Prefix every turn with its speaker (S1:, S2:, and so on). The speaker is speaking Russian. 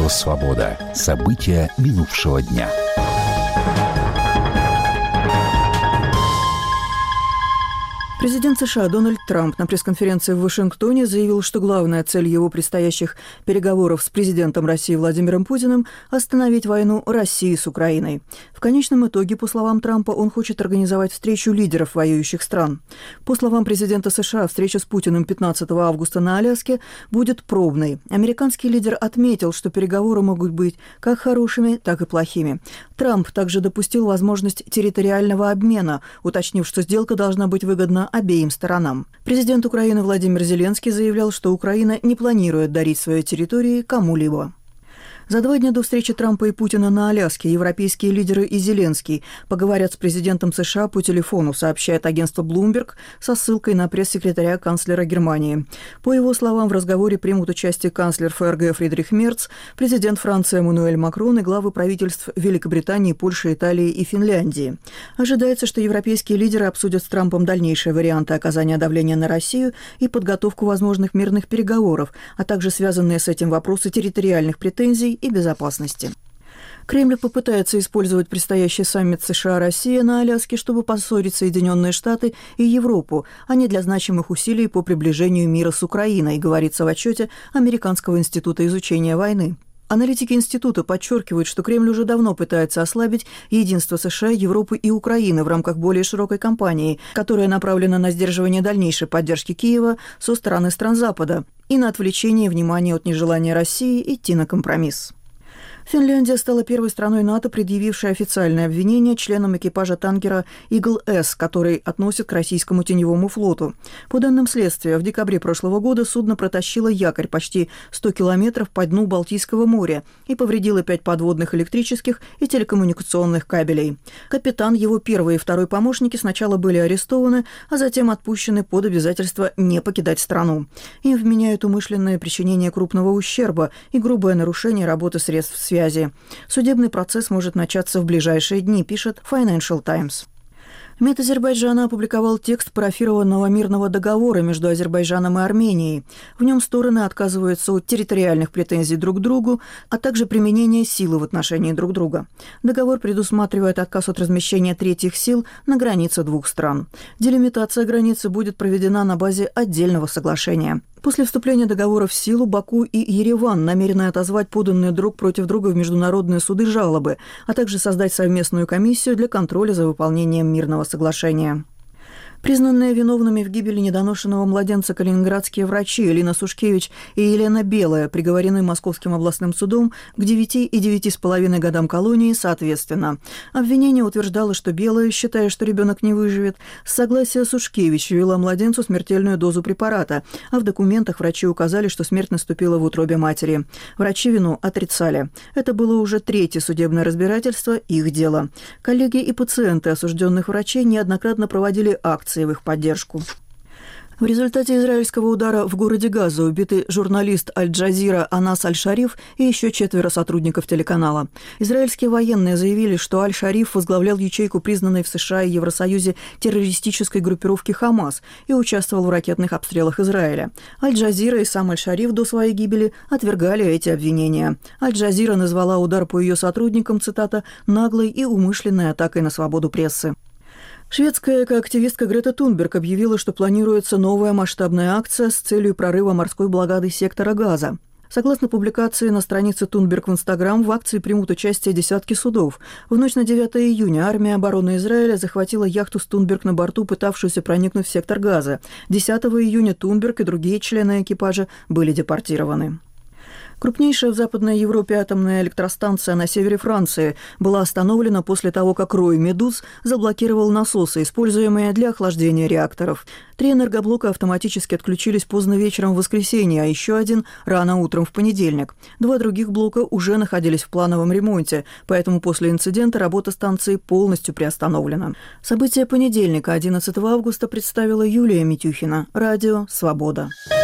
S1: «Свобода». События минувшего дня.
S2: Президент США Дональд Трамп на пресс-конференции в Вашингтоне заявил, что главная цель его предстоящих переговоров с президентом России Владимиром Путиным – остановить войну России с Украиной. В конечном итоге, по словам Трампа, он хочет организовать встречу лидеров воюющих стран. По словам президента США, встреча с Путиным 15 августа на Аляске будет пробной. Американский лидер отметил, что переговоры могут быть как хорошими, так и плохими. Трамп также допустил возможность территориального обмена, уточнив, что сделка должна быть выгодна обеим сторонам. Президент Украины Владимир Зеленский заявлял, что Украина не планирует дарить свои территории кому-либо. За 2 дня до встречи Трампа и Путина на Аляске европейские лидеры и Зеленский поговорят с президентом США по телефону, сообщает агентство Bloomberg со ссылкой на пресс-секретаря канцлера Германии. По его словам, в разговоре примут участие канцлер ФРГ Фридрих Мерц, президент Франции Эммануэль Макрон и главы правительств Великобритании, Польши, Италии и Финляндии. Ожидается, что европейские лидеры обсудят с Трампом дальнейшие варианты оказания давления на Россию и подготовку возможных мирных переговоров, а также связанные с этим вопросы территориальных претензий и безопасности. Кремль попытается использовать предстоящий саммит США-Россия на Аляске, чтобы поссорить Соединенные Штаты и Европу, а не для значимых усилий по приближению мира с Украиной, говорится в отчете Американского института изучения войны. Аналитики института подчеркивают, что Кремль уже давно пытается ослабить единство США, Европы и Украины в рамках более широкой кампании, которая направлена на сдерживание дальнейшей поддержки Киева со стороны стран Запада и на отвлечение внимания от нежелания России идти на компромисс. Финляндия стала первой страной НАТО, предъявившей официальное обвинение членам экипажа танкера «Игл-С», который относит к российскому теневому флоту. По данным следствия, в декабре прошлого года судно протащило якорь почти 100 километров по дну Балтийского моря и повредило 5 подводных электрических и телекоммуникационных кабелей. Капитан, его первый и второй помощники сначала были арестованы, а затем отпущены под обязательство не покидать страну. Им вменяют умышленное причинение крупного ущерба и грубое нарушение работы средств связи. Судебный процесс может начаться в ближайшие дни, пишет Financial Times. МИД Азербайджана опубликовал текст парафированного мирного договора между Азербайджаном и Арменией. В нем стороны отказываются от территориальных претензий друг к другу, а также применения силы в отношении друг друга. Договор предусматривает отказ от размещения третьих сил на границе двух стран. Делимитация границы будет проведена на базе отдельного соглашения. После вступления договора в силу Баку и Ереван намерены отозвать поданные друг против друга в международные суды жалобы, а также создать совместную комиссию для контроля за выполнением мирного соглашения. Признанные виновными в гибели недоношенного младенца калининградские врачи Элина Сушкевич и Елена Белая приговорены Московским областным судом к 9 и 9,5 годам колонии соответственно. Обвинение утверждало, что Белая, считая, что ребенок не выживет, с согласия Сушкевич ввела младенцу смертельную дозу препарата, а в документах врачи указали, что смерть наступила в утробе матери. Врачи вину отрицали. Это было уже 3-е судебное разбирательство их дела. Коллеги и пациенты осужденных врачей неоднократно проводили акции в их поддержку. В результате израильского удара в городе Газа убиты журналист Аль-Джазира Анас Аль-Шариф и еще 4 сотрудников телеканала. Израильские военные заявили, что Аль-Шариф возглавлял ячейку, признанной в США и Евросоюзе террористической группировки «Хамас», и участвовал в ракетных обстрелах Израиля. Аль-Джазира и сам Аль-Шариф до своей гибели отвергали эти обвинения. Аль-Джазира назвала удар по ее сотрудникам, цитата, «наглой и умышленной атакой на свободу прессы». Шведская экоактивистка Грета Тунберг объявила, что планируется новая масштабная акция с целью прорыва морской блокады сектора Газа. Согласно публикации на странице Тунберг в Инстаграм, в акции примут участие десятки судов. В ночь на 9 июня армия обороны Израиля захватила яхту с Тунберг на борту, пытавшуюся проникнуть в сектор Газа. 10 июня Тунберг и другие члены экипажа были депортированы. Крупнейшая в Западной Европе атомная электростанция на севере Франции была остановлена после того, как рой медуз заблокировал насосы, используемые для охлаждения реакторов. 3 энергоблока автоматически отключились поздно вечером в воскресенье, а еще один – рано утром в понедельник. 2 других блока уже находились в плановом ремонте, поэтому после инцидента работа станции полностью приостановлена. События понедельника, 11 августа, представила Юлия Митюхина. Радио «Свобода».